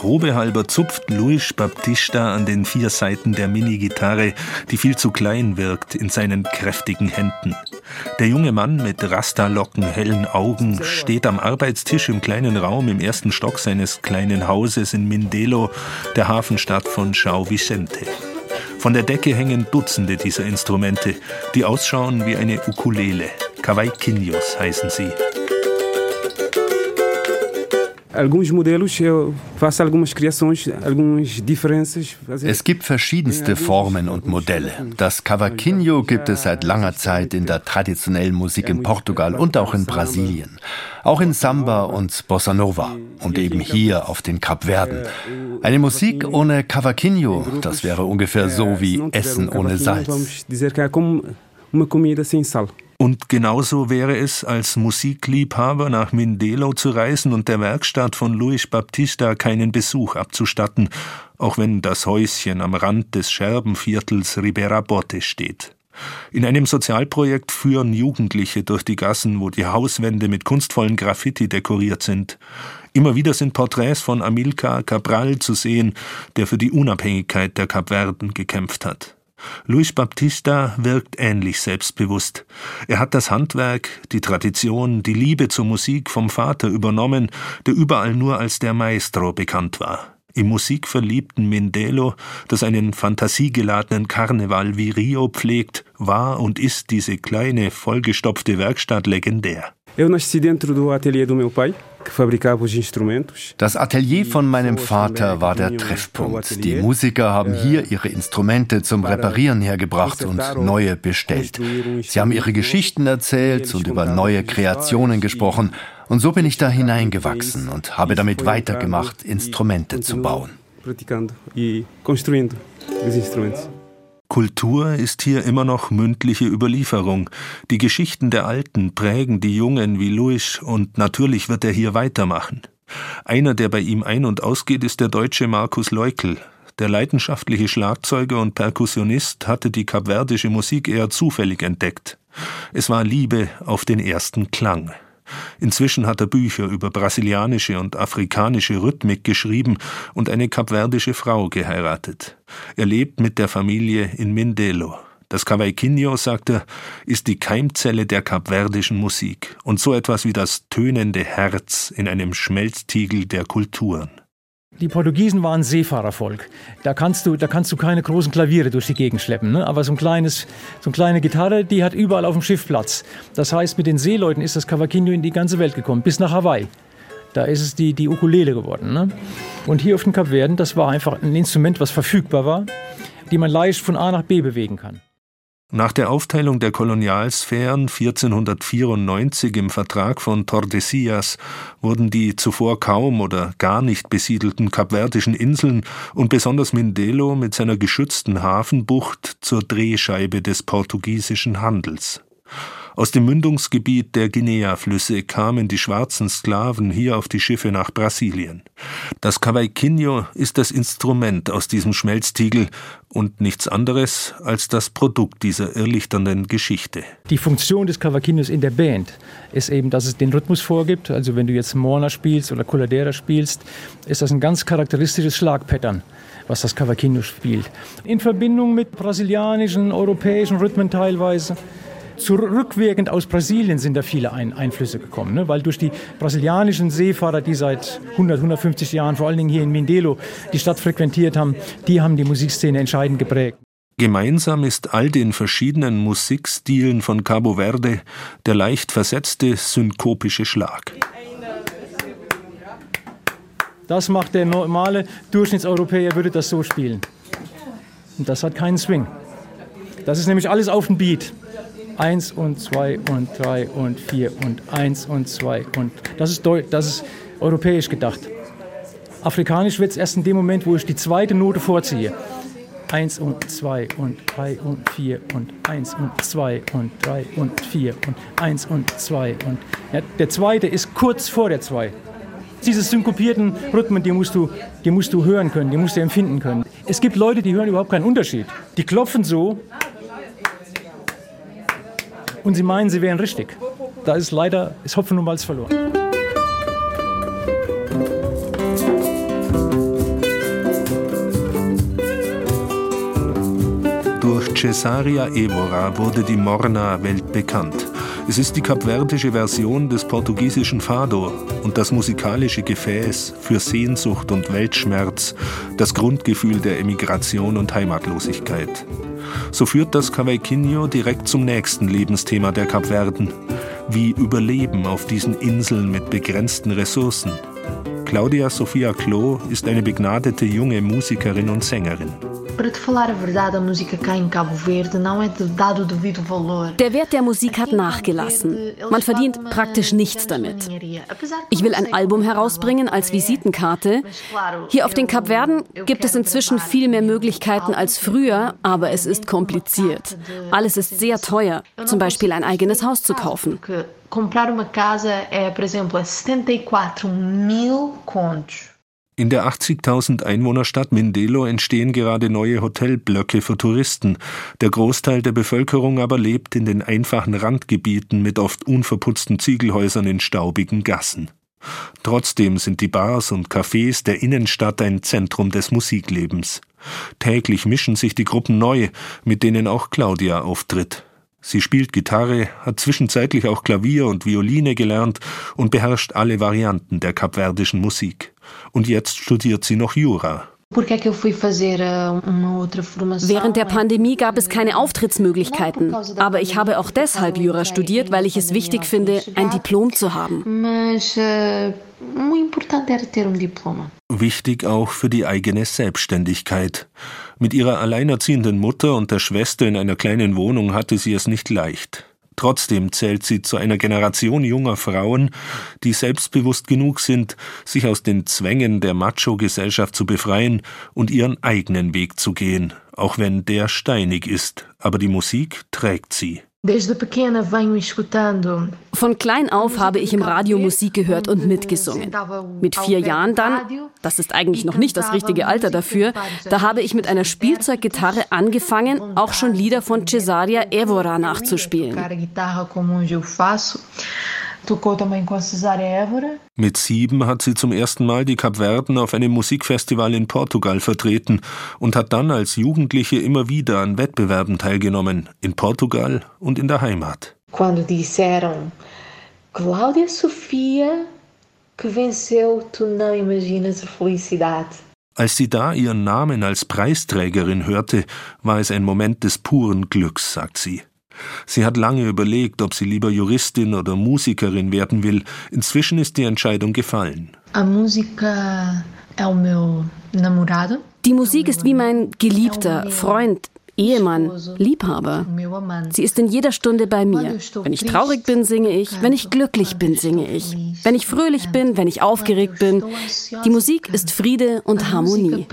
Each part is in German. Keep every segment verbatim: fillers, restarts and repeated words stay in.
Probe halber zupft Luis Baptista an den vier Saiten der Minigitarre, die viel zu klein wirkt, in seinen kräftigen Händen. Der junge Mann mit Rastalocken, hellen Augen steht am Arbeitstisch im kleinen Raum im ersten Stock seines kleinen Hauses in Mindelo, der Hafenstadt von São Vicente. Von der Decke hängen Dutzende dieser Instrumente, die ausschauen wie eine Ukulele. Cavaquinhos heißen sie. Es gibt verschiedenste Formen und Modelle. Das Cavaquinho gibt es seit langer Zeit in der traditionellen Musik in Portugal und auch in Brasilien. Auch in Samba und Bossa Nova und eben hier auf den Kapverden. Eine Musik ohne Cavaquinho, das wäre ungefähr so wie Essen ohne Salz. Und genauso wäre es, als Musikliebhaber nach Mindelo zu reisen und der Werkstatt von Luis Baptista keinen Besuch abzustatten, auch wenn das Häuschen am Rand des Scherbenviertels Ribeira Bote steht. In einem Sozialprojekt führen Jugendliche durch die Gassen, wo die Hauswände mit kunstvollen Graffiti dekoriert sind. Immer wieder sind Porträts von Amilcar Cabral zu sehen, der für die Unabhängigkeit der Kapverden gekämpft hat. Luis Baptista wirkt ähnlich selbstbewusst. Er hat das Handwerk, die Tradition, die Liebe zur Musik vom Vater übernommen, der überall nur als der Maestro bekannt war. Im musikverliebten Mindelo, das einen fantasiegeladenen Karneval wie Rio pflegt, war und ist diese kleine, vollgestopfte Werkstatt legendär. Das Atelier von meinem Vater war der Treffpunkt. Die Musiker haben hier ihre Instrumente zum Reparieren hergebracht und neue bestellt. Sie haben ihre Geschichten erzählt und über neue Kreationen gesprochen. Und so bin ich da hineingewachsen und habe damit weitergemacht, Instrumente zu bauen. Kultur ist hier immer noch mündliche Überlieferung. Die Geschichten der Alten prägen die Jungen wie Luis und natürlich wird er hier weitermachen. Einer, der bei ihm ein- und ausgeht, ist der Deutsche Markus Leukl. Der leidenschaftliche Schlagzeuger und Perkussionist hatte die kapverdische Musik eher zufällig entdeckt. Es war Liebe auf den ersten Klang. Inzwischen hat er Bücher über brasilianische und afrikanische Rhythmik geschrieben und eine kapverdische Frau geheiratet. Er lebt mit der Familie in Mindelo. Das Cavaquinho, sagt er, ist die Keimzelle der kapverdischen Musik und so etwas wie das tönende Herz in einem Schmelztiegel der Kulturen. Die Portugiesen waren Seefahrervolk. Da kannst du, da kannst du keine großen Klaviere durch die Gegend schleppen, ne? Aber so ein kleines, so eine kleine Gitarre, die hat überall auf dem Schiff Platz. Das heißt, mit den Seeleuten ist das Cavaquinho in die ganze Welt gekommen, bis nach Hawaii. Da ist es die, die Ukulele geworden, ne? Und hier auf den Kapverden, das war einfach ein Instrument, was verfügbar war, die man leicht von A nach B bewegen kann. Nach der Aufteilung der Kolonialsphären vierzehnhundertvierundneunzig im Vertrag von Tordesillas wurden die zuvor kaum oder gar nicht besiedelten kapverdischen Inseln und besonders Mindelo mit seiner geschützten Hafenbucht zur Drehscheibe des portugiesischen Handels. Aus dem Mündungsgebiet der Guinea-Flüsse kamen die schwarzen Sklaven hier auf die Schiffe nach Brasilien. Das Cavaquinho ist das Instrument aus diesem Schmelztiegel und nichts anderes als das Produkt dieser irrlichternden Geschichte. Die Funktion des Cavaquinhos in der Band ist eben, dass es den Rhythmus vorgibt. Also wenn du jetzt Morna spielst oder Coladera spielst, ist das ein ganz charakteristisches Schlagpattern, was das Cavaquinho spielt. In Verbindung mit brasilianischen, europäischen Rhythmen teilweise. Zurückwirkend aus Brasilien sind da viele Ein- Einflüsse gekommen, ne? Weil durch die brasilianischen Seefahrer, die seit hundert, hundertfünfzig Jahren, vor allen Dingen hier in Mindelo, die Stadt frequentiert haben, die haben die Musikszene entscheidend geprägt. Gemeinsam ist all den verschiedenen Musikstilen von Cabo Verde der leicht versetzte, synkopische Schlag. Das macht der normale Durchschnittseuropäer, würde das so spielen. Und das hat keinen Swing. Das ist nämlich alles auf den Beat. Eins und zwei und drei und vier und eins und zwei und das ist, Deu- das ist europäisch gedacht. Afrikanisch wird es erst in dem Moment, wo ich die zweite Note vorziehe. Eins und zwei und drei und vier und eins und zwei und drei und vier und eins und zwei und ja, der zweite ist kurz vor der zwei. Diese synkopierten Rhythmen, die musst du, die musst du hören können, die musst du empfinden können. Es gibt Leute, die hören überhaupt keinen Unterschied. Die klopfen so. Und sie meinen, sie wären richtig. Da ist leider ist Hopfen und Malz verloren. Cesária Évora wurde die Morna weltbekannt. Es ist die kapverdische Version des portugiesischen Fado und das musikalische Gefäß für Sehnsucht und Weltschmerz, das Grundgefühl der Emigration und Heimatlosigkeit. So führt das Cavaquinho direkt zum nächsten Lebensthema der Kapverden: wie Überleben auf diesen Inseln mit begrenzten Ressourcen. Cláudia Sofia Clô ist eine begnadete junge Musikerin und Sängerin. Der Wert der Musik hat nachgelassen. Man verdient praktisch nichts damit. Ich will ein Album herausbringen als Visitenkarte. Hier auf den Kapverden gibt es inzwischen viel mehr Möglichkeiten als früher, aber es ist kompliziert. Alles ist sehr teuer, zum Beispiel ein eigenes Haus zu kaufen. Comprar uma casa é, por exemplo, setenta e quatro mil contos. In der achtzigtausend Einwohnerstadt Mindelo entstehen gerade neue Hotelblöcke für Touristen. Der Großteil der Bevölkerung aber lebt in den einfachen Randgebieten mit oft unverputzten Ziegelhäusern in staubigen Gassen. Trotzdem sind die Bars und Cafés der Innenstadt ein Zentrum des Musiklebens. Täglich mischen sich die Gruppen neu, mit denen auch Cláudia auftritt. Sie spielt Gitarre, hat zwischenzeitlich auch Klavier und Violine gelernt und beherrscht alle Varianten der kapverdischen Musik. Und jetzt studiert sie noch Jura. Während der Pandemie gab es keine Auftrittsmöglichkeiten. Aber ich habe auch deshalb Jura studiert, weil ich es wichtig finde, ein Diplom zu haben. Wichtig auch für die eigene Selbstständigkeit. Mit ihrer alleinerziehenden Mutter und der Schwester in einer kleinen Wohnung hatte sie es nicht leicht. Trotzdem zählt sie zu einer Generation junger Frauen, die selbstbewusst genug sind, sich aus den Zwängen der Macho-Gesellschaft zu befreien und ihren eigenen Weg zu gehen, auch wenn der steinig ist, aber die Musik trägt sie. Von klein auf habe ich im Radio Musik gehört und mitgesungen. Mit vier Jahren dann, das ist eigentlich noch nicht das richtige Alter dafür, da habe ich mit einer Spielzeuggitarre angefangen, auch schon Lieder von Cesária Évora nachzuspielen. Mit sieben hat sie zum ersten Mal die Kapverden auf einem Musikfestival in Portugal vertreten und hat dann als Jugendliche immer wieder an Wettbewerben teilgenommen, in Portugal und in der Heimat. Quando disseram Cláudia Sofia que venceu, tu não imaginas a felicidade. Als sie da ihren Namen als Preisträgerin hörte, war es ein Moment des puren Glücks, sagt sie. Sie hat lange überlegt, ob sie lieber Juristin oder Musikerin werden will. Inzwischen ist die Entscheidung gefallen. Die Musik ist wie mein Geliebter, Freund, Ehemann, Liebhaber. Sie ist in jeder Stunde bei mir. Wenn ich traurig bin, singe ich. Wenn ich glücklich bin, singe ich. Wenn ich fröhlich bin, wenn ich aufgeregt bin. Die Musik ist Friede und Harmonie.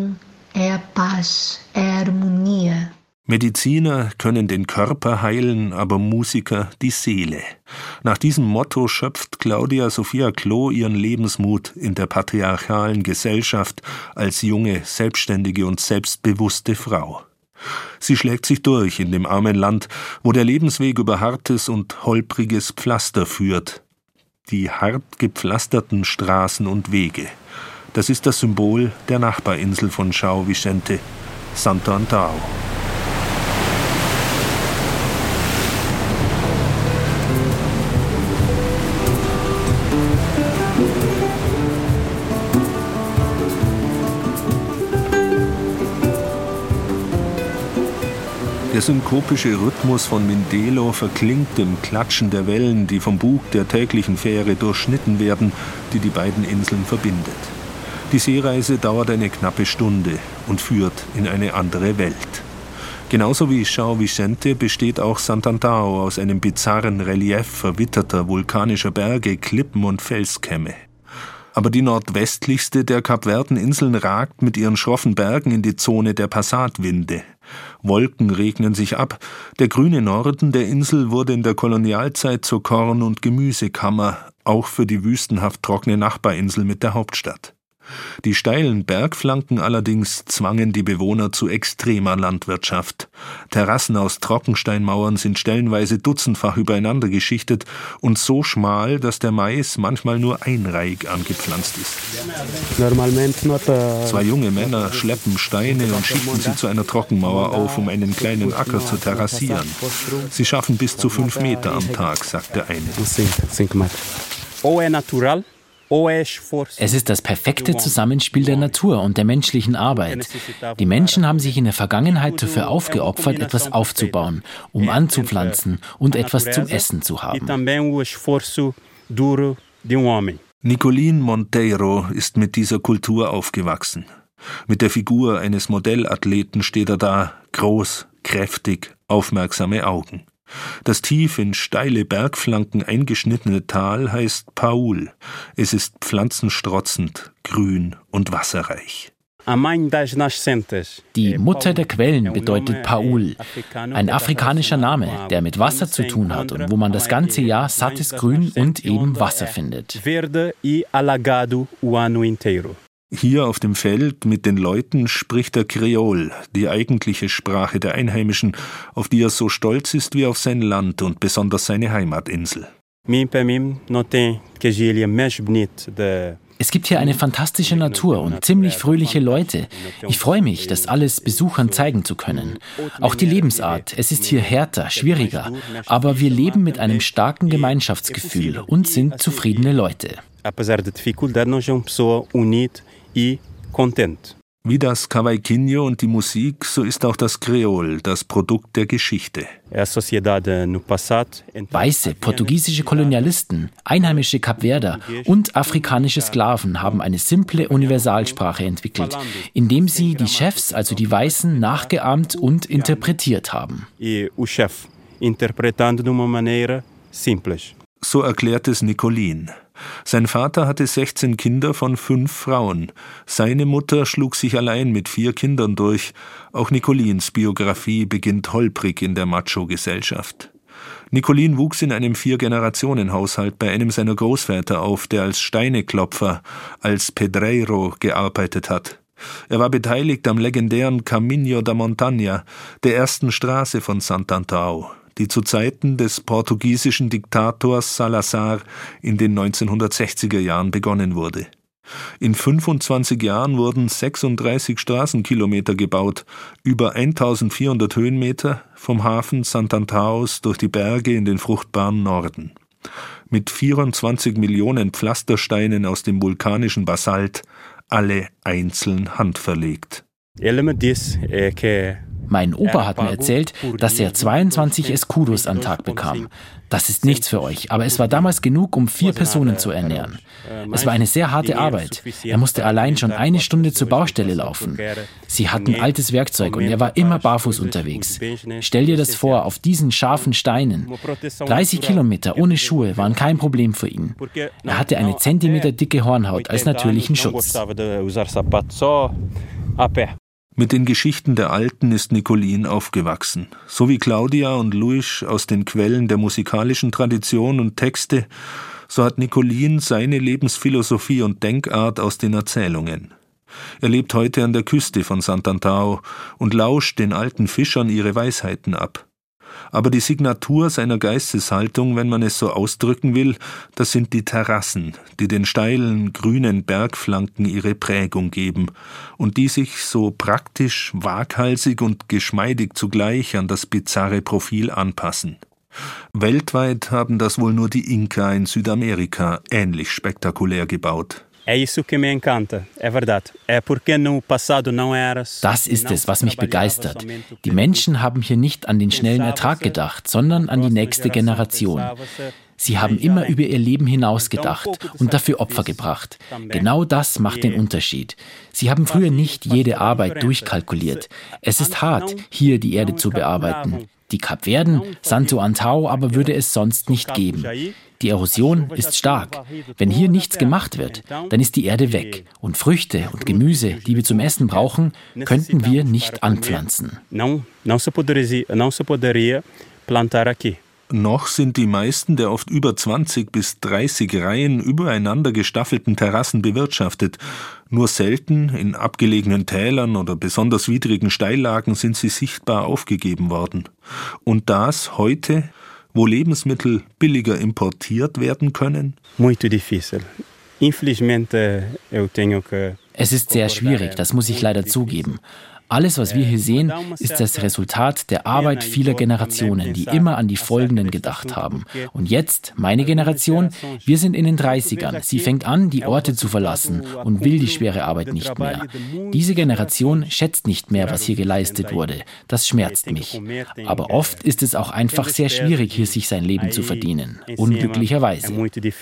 Mediziner können den Körper heilen, aber Musiker die Seele. Nach diesem Motto schöpft Cláudia Sofia Clô ihren Lebensmut in der patriarchalen Gesellschaft als junge, selbstständige und selbstbewusste Frau. Sie schlägt sich durch in dem armen Land, wo der Lebensweg über hartes und holpriges Pflaster führt. Die hart gepflasterten Straßen und Wege. Das ist das Symbol der Nachbarinsel von São Vicente, Santo Antão. Der synkopische Rhythmus von Mindelo verklingt im Klatschen der Wellen, die vom Bug der täglichen Fähre durchschnitten werden, die die beiden Inseln verbindet. Die Seereise dauert eine knappe Stunde und führt in eine andere Welt. Genauso wie São Vicente besteht auch Santo Antão aus einem bizarren Relief verwitterter vulkanischer Berge, Klippen und Felskämme. Aber die nordwestlichste der Kapverdeninseln ragt mit ihren schroffen Bergen in die Zone der Passatwinde. Wolken regnen sich ab. Der grüne Norden der Insel wurde in der Kolonialzeit zur Korn- und Gemüsekammer, auch für die wüstenhaft trockene Nachbarinsel mit der Hauptstadt. Die steilen Bergflanken allerdings zwangen die Bewohner zu extremer Landwirtschaft. Terrassen aus Trockensteinmauern sind stellenweise dutzendfach übereinander geschichtet und so schmal, dass der Mais manchmal nur einreihig angepflanzt ist. Zwei junge Männer schleppen Steine und schichten sie zu einer Trockenmauer auf, um einen kleinen Acker zu terrassieren. Sie schaffen bis zu fünf Meter am Tag, sagt der eine. Es ist das perfekte Zusammenspiel der Natur und der menschlichen Arbeit. Die Menschen haben sich in der Vergangenheit dafür aufgeopfert, etwas aufzubauen, um anzupflanzen und etwas zum Essen zu haben. Nicolín Monteiro ist mit dieser Kultur aufgewachsen. Mit der Figur eines Modellathleten steht er da, groß, kräftig, aufmerksame Augen. Das tief in steile Bergflanken eingeschnittene Tal heißt Paul. Es ist pflanzenstrotzend, grün und wasserreich. Die Mutter der Quellen bedeutet Paul, ein afrikanischer Name, der mit Wasser zu tun hat und wo man das ganze Jahr sattes Grün und eben Wasser findet. Hier auf dem Feld mit den Leuten spricht er Kreol, die eigentliche Sprache der Einheimischen, auf die er so stolz ist wie auf sein Land und besonders seine Heimatinsel. Es gibt hier eine fantastische Natur und ziemlich fröhliche Leute. Ich freue mich, das alles Besuchern zeigen zu können. Auch die Lebensart, es ist hier härter, schwieriger, aber wir leben mit einem starken Gemeinschaftsgefühl und sind zufriedene Leute. Wie das Cavaquinho und die Musik, so ist auch das Kreol das Produkt der Geschichte. Weiße portugiesische Kolonialisten, einheimische Kapverder und afrikanische Sklaven haben eine simple Universalsprache entwickelt, indem sie die Chefs, also die Weißen, nachgeahmt und interpretiert haben. So erklärt es Nicolín. Sein Vater hatte sechzehn Kinder von fünf Frauen. Seine Mutter schlug sich allein mit vier Kindern durch. Auch Nicolíns Biografie beginnt holprig in der Macho-Gesellschaft. Nicolín wuchs in einem Vier-Generationen-Haushalt bei einem seiner Großväter auf, der als Steineklopfer, als Pedreiro gearbeitet hat. Er war beteiligt am legendären Caminho da Montanha, der ersten Straße von Sant'Antão, die zu Zeiten des portugiesischen Diktators Salazar in den neunzehnhundertsechziger Jahren begonnen wurde. In fünfundzwanzig Jahren wurden sechsunddreißig Straßenkilometer gebaut, über eintausendvierhundert Höhenmeter vom Hafen Sant'Antãos durch die Berge in den fruchtbaren Norden. Mit vierundzwanzig Millionen Pflastersteinen aus dem vulkanischen Basalt, alle einzeln handverlegt. Mein Opa hat mir erzählt, dass er zweiundzwanzig Escudos am Tag bekam. Das ist nichts für euch, aber es war damals genug, um vier Personen zu ernähren. Es war eine sehr harte Arbeit. Er musste allein schon eine Stunde zur Baustelle laufen. Sie hatten altes Werkzeug und er war immer barfuß unterwegs. Stell dir das vor, auf diesen scharfen Steinen. dreißig Kilometer ohne Schuhe waren kein Problem für ihn. Er hatte eine Zentimeter dicke Hornhaut als natürlichen Schutz. Mit den Geschichten der Alten ist Nicolín aufgewachsen. So wie Claudia und Luis aus den Quellen der musikalischen Tradition und Texte, so hat Nicolín seine Lebensphilosophie und Denkart aus den Erzählungen. Er lebt heute an der Küste von Sant'Antão und lauscht den alten Fischern ihre Weisheiten ab. Aber die Signatur seiner Geisteshaltung, wenn man es so ausdrücken will, das sind die Terrassen, die den steilen, grünen Bergflanken ihre Prägung geben und die sich so praktisch, waghalsig und geschmeidig zugleich an das bizarre Profil anpassen. Weltweit haben das wohl nur die Inka in Südamerika ähnlich spektakulär gebaut. Das ist es, was mich begeistert. Die Menschen haben hier nicht an den schnellen Ertrag gedacht, sondern an die nächste Generation. Sie haben immer über ihr Leben hinaus gedacht und dafür Opfer gebracht. Genau das macht den Unterschied. Sie haben früher nicht jede Arbeit durchkalkuliert. Es ist hart, hier die Erde zu bearbeiten. Die Kapverden, Sant'Antão aber würde es sonst nicht geben. Die Erosion ist stark. Wenn hier nichts gemacht wird, dann ist die Erde weg. Und Früchte und Gemüse, die wir zum Essen brauchen, könnten wir nicht anpflanzen. Noch sind die meisten der oft über zwanzig bis dreißig Reihen übereinander gestaffelten Terrassen bewirtschaftet. Nur selten, in abgelegenen Tälern oder besonders widrigen Steillagen, sind sie sichtbar aufgegeben worden. Und das heute, wo Lebensmittel billiger importiert werden können? Muito difícil. Infelizmente, eu tenho que... Es ist sehr schwierig, das muss ich leider zugeben. Alles, was wir hier sehen, ist das Resultat der Arbeit vieler Generationen, die immer an die Folgenden gedacht haben. Und jetzt, meine Generation, wir sind in den dreißigern. Sie fängt an, die Orte zu verlassen und will die schwere Arbeit nicht mehr. Diese Generation schätzt nicht mehr, was hier geleistet wurde. Das schmerzt mich. Aber oft ist es auch einfach sehr schwierig, hier sich sein Leben zu verdienen. Unglücklicherweise.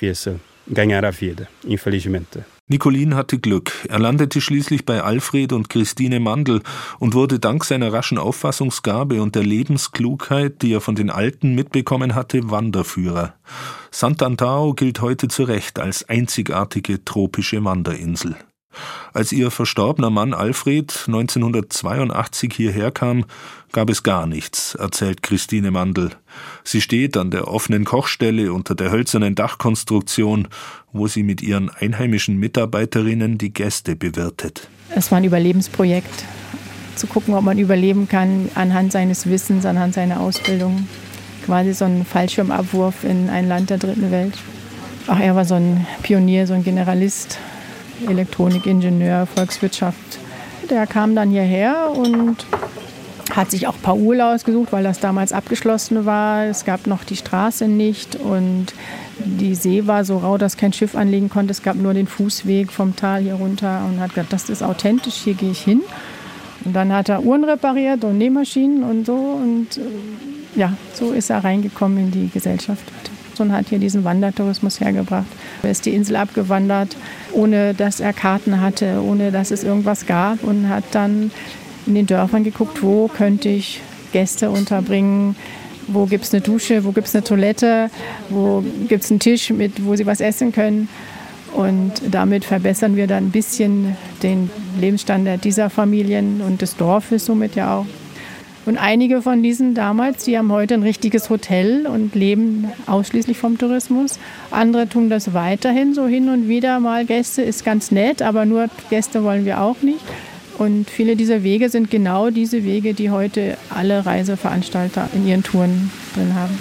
Ganhar a vida, infelizmente. Nicolin hatte Glück. Er landete schließlich bei Alfred und Christine Mandl und wurde dank seiner raschen Auffassungsgabe und der Lebensklugheit, die er von den Alten mitbekommen hatte, Wanderführer. Sant'Antao gilt heute zu Recht als einzigartige tropische Wanderinsel. Als ihr verstorbener Mann Alfred neunzehnhundertzweiundachtzig hierher kam, gab es gar nichts, erzählt Christine Mandl. Sie steht an der offenen Kochstelle unter der hölzernen Dachkonstruktion, wo sie mit ihren einheimischen Mitarbeiterinnen die Gäste bewirtet. Es war ein Überlebensprojekt, zu gucken, ob man überleben kann anhand seines Wissens, anhand seiner Ausbildung. Quasi so ein Fallschirmabwurf in ein Land der dritten Welt. Ach, er war so ein Pionier, so ein Generalist. Elektronikingenieur, Volkswirtschaft. Der kam dann hierher und hat sich auch ein paar Urlaub ausgesucht, weil das damals abgeschlossen war. Es gab noch die Straße nicht und die See war so rau, dass kein Schiff anlegen konnte. Es gab nur den Fußweg vom Tal hier runter und hat gesagt, das ist authentisch, hier gehe ich hin. Und dann hat er Uhren repariert und Nähmaschinen und so. Und ja, so ist er reingekommen in die Gesellschaft. Und hat hier diesen Wandertourismus hergebracht. Er ist die Insel abgewandert, ohne dass er Karten hatte, ohne dass es irgendwas gab und hat dann in den Dörfern geguckt, wo könnte ich Gäste unterbringen, wo gibt es eine Dusche, wo gibt es eine Toilette, wo gibt es einen Tisch, mit, wo sie was essen können. Und damit verbessern wir dann ein bisschen den Lebensstandard dieser Familien und des Dorfes somit ja auch. Und einige von diesen damals, die haben heute ein richtiges Hotel und leben ausschließlich vom Tourismus. Andere tun das weiterhin, so hin und wieder mal Gäste, ist ganz nett, aber nur Gäste wollen wir auch nicht. Und viele dieser Wege sind genau diese Wege, die heute alle Reiseveranstalter in ihren Touren drin haben.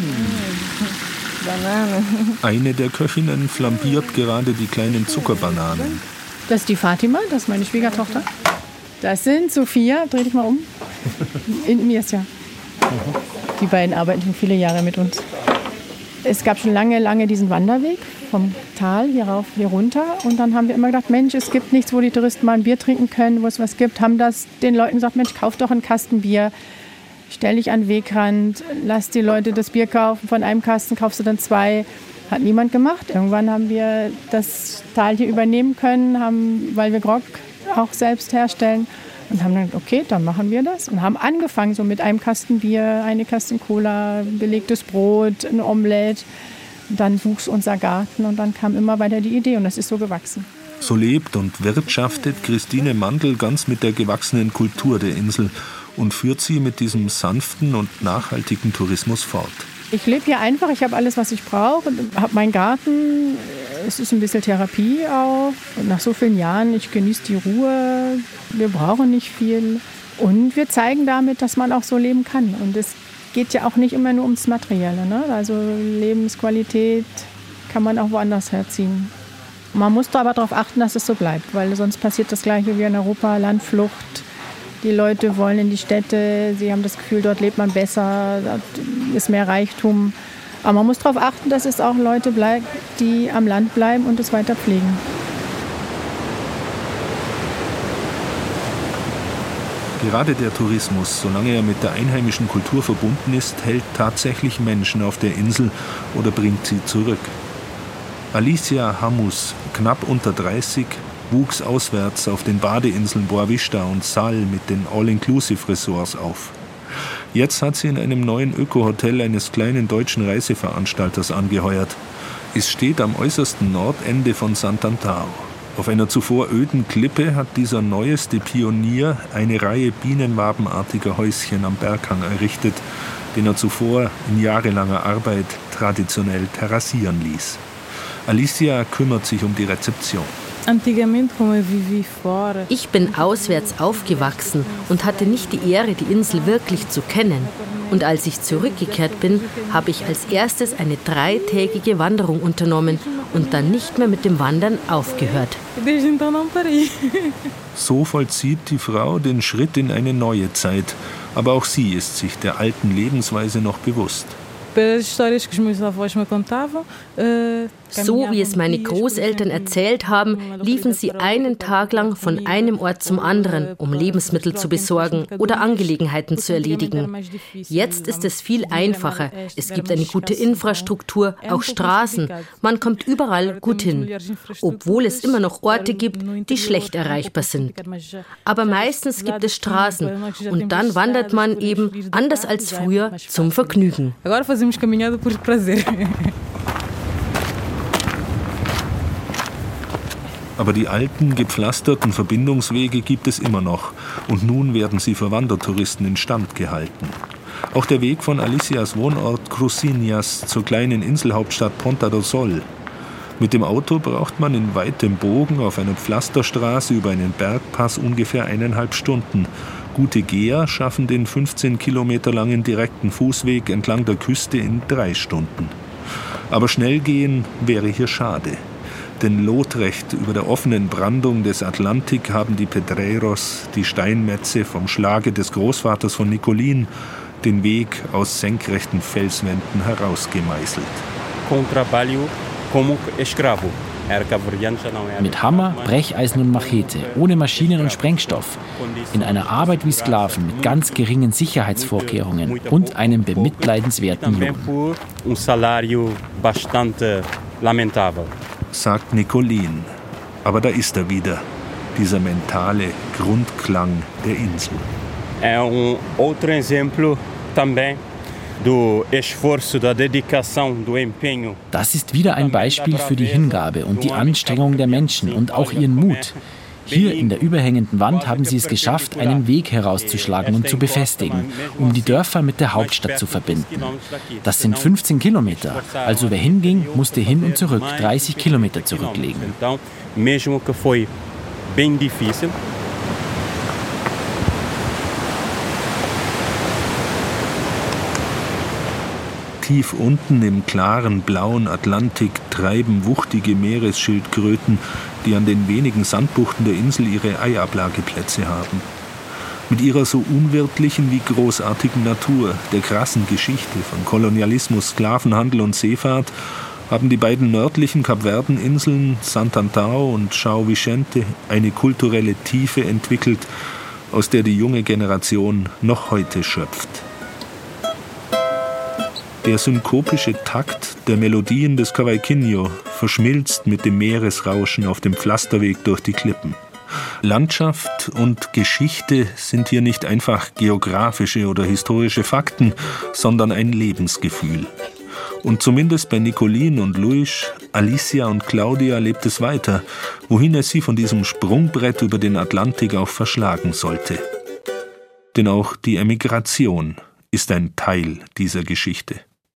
Eine der Köchinnen flambiert gerade die kleinen Zuckerbananen. Das ist die Fatima, das ist meine Schwiegertochter. Das sind Sophia, dreh dich mal um. In Mirja. Die beiden arbeiten schon viele Jahre mit uns. Es gab schon lange, lange diesen Wanderweg vom Tal hier rauf, hier runter. Und dann haben wir immer gedacht, Mensch, es gibt nichts, wo die Touristen mal ein Bier trinken können, wo es was gibt. Haben das den Leuten gesagt, Mensch, kauf doch einen Kasten Bier. Stell dich an den Wegrand, lass die Leute das Bier kaufen. Von einem Kasten kaufst du dann zwei. Hat niemand gemacht. Irgendwann haben wir das Tal hier übernehmen können, haben, weil wir Grog auch selbst herstellen. Und haben dann gesagt, okay, dann machen wir das. Und haben angefangen so mit einem Kasten Bier, eine Kasten Cola, belegtes Brot, ein Omelett. Und dann wuchs unser Garten und dann kam immer weiter die Idee und das ist so gewachsen. So lebt und wirtschaftet Christine Mandl ganz mit der gewachsenen Kultur der Insel und führt sie mit diesem sanften und nachhaltigen Tourismus fort. Ich lebe hier einfach, ich habe alles, was ich brauche, habe meinen Garten, es ist ein bisschen Therapie auch. Und nach so vielen Jahren, ich genieße die Ruhe, wir brauchen nicht viel. Und wir zeigen damit, dass man auch so leben kann. Und es geht ja auch nicht immer nur ums Materielle, ne? Also Lebensqualität kann man auch woanders herziehen. Man muss da aber darauf achten, dass es so bleibt, weil sonst passiert das Gleiche wie in Europa, Landflucht. Die Leute wollen in die Städte, sie haben das Gefühl, dort lebt man besser, dort ist mehr Reichtum. Aber man muss darauf achten, dass es auch Leute bleibt, die am Land bleiben und es weiter pflegen. Gerade der Tourismus, solange er mit der einheimischen Kultur verbunden ist, hält tatsächlich Menschen auf der Insel oder bringt sie zurück. Alicia Hamus, knapp unter dreißig, wuchs auswärts auf den Badeinseln Boa Vista und Sal mit den All-Inclusive-Ressorts auf. Jetzt hat sie in einem neuen Öko-Hotel eines kleinen deutschen Reiseveranstalters angeheuert. Es steht am äußersten Nordende von Sant'Antao. Auf einer zuvor öden Klippe hat dieser neueste Pionier eine Reihe bienenwabenartiger Häuschen am Berghang errichtet, den er zuvor in jahrelanger Arbeit traditionell terrassieren ließ. Alicia kümmert sich um die Rezeption. Ich bin auswärts aufgewachsen und hatte nicht die Ehre, die Insel wirklich zu kennen. Und als ich zurückgekehrt bin, habe ich als erstes eine dreitägige Wanderung unternommen und dann nicht mehr mit dem Wandern aufgehört. So vollzieht die Frau den Schritt in eine neue Zeit. Aber auch sie ist sich der alten Lebensweise noch bewusst. So wie es meine Großeltern erzählt haben, liefen sie einen Tag lang von einem Ort zum anderen, um Lebensmittel zu besorgen oder Angelegenheiten zu erledigen. Jetzt ist es viel einfacher. Es gibt eine gute Infrastruktur, auch Straßen. Man kommt überall gut hin, obwohl es immer noch Orte gibt, die schlecht erreichbar sind. Aber meistens gibt es Straßen und dann wandert man eben, anders als früher, zum Vergnügen. Aber die alten, gepflasterten Verbindungswege gibt es immer noch. Und nun werden sie für Wandertouristen instand gehalten. Auch der Weg von Alicias Wohnort Crucinhas zur kleinen Inselhauptstadt Ponta do Sol. Mit dem Auto braucht man in weitem Bogen auf einer Pflasterstraße über einen Bergpass ungefähr eineinhalb Stunden. Gute Geher schaffen den fünfzehn Kilometer langen direkten Fußweg entlang der Küste in drei Stunden. Aber schnell gehen wäre hier schade. Denn lotrecht über der offenen Brandung des Atlantik haben die Pedreiros, die Steinmetze vom Schlage des Großvaters von Nicolin, den Weg aus senkrechten Felswänden herausgemeißelt. Com trabalho como escravo. Mit Hammer, Brecheisen und Machete, ohne Maschinen und Sprengstoff. In einer Arbeit wie Sklaven mit ganz geringen Sicherheitsvorkehrungen und einem bemitleidenswerten Lohn. Sagt Nicolin. Aber da ist er wieder, dieser mentale Grundklang der Insel. É um outro exemplo também do esforço, da dedicação, do empenho. Das ist wieder ein Beispiel für die Hingabe und die Anstrengung der Menschen und auch ihren Mut. Hier in der überhängenden Wand haben sie es geschafft, einen Weg herauszuschlagen und zu befestigen, um die Dörfer mit der Hauptstadt zu verbinden. Das sind fünfzehn Kilometer, also wer hinging, musste hin und zurück dreißig Kilometer zurücklegen. Mesmo que foi bem difícil. Tief unten im klaren blauen Atlantik treiben wuchtige Meeresschildkröten, die an den wenigen Sandbuchten der Insel ihre Eiablageplätze haben. Mit ihrer so unwirtlichen wie großartigen Natur, der krassen Geschichte von Kolonialismus, Sklavenhandel und Seefahrt, haben die beiden nördlichen Kapverdeninseln Sant'Antão und São Vicente eine kulturelle Tiefe entwickelt, aus der die junge Generation noch heute schöpft. Der synkopische Takt der Melodien des Cavaquinho verschmilzt mit dem Meeresrauschen auf dem Pflasterweg durch die Klippen. Landschaft und Geschichte sind hier nicht einfach geografische oder historische Fakten, sondern ein Lebensgefühl. Und zumindest bei Nicolin und Luis, Alicia und Claudia lebt es weiter, wohin es sie von diesem Sprungbrett über den Atlantik auch verschlagen sollte. Denn auch die Emigration ist ein Teil dieser Geschichte.